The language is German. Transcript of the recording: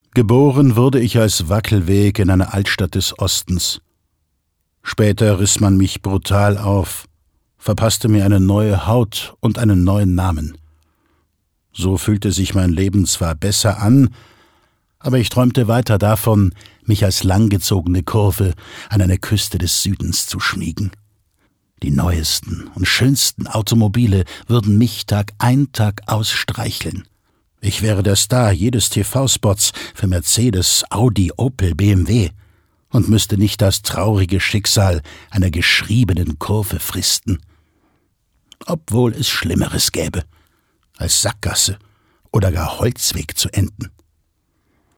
Geboren wurde ich als Wackelweg in einer Altstadt des Ostens. Später riss man mich brutal auf, verpasste mir eine neue Haut und einen neuen Namen. So fühlte sich mein Leben zwar besser an, aber ich träumte weiter davon, mich als langgezogene Kurve an eine Küste des Südens zu schmiegen. Die neuesten und schönsten Automobile würden mich Tag ein, Tag aus streicheln. Ich wäre der Star jedes TV-Spots für Mercedes, Audi, Opel, BMW und müsste nicht das traurige Schicksal einer geschriebenen Kurve fristen. Obwohl es Schlimmeres gäbe, als Sackgasse oder gar Holzweg zu enden.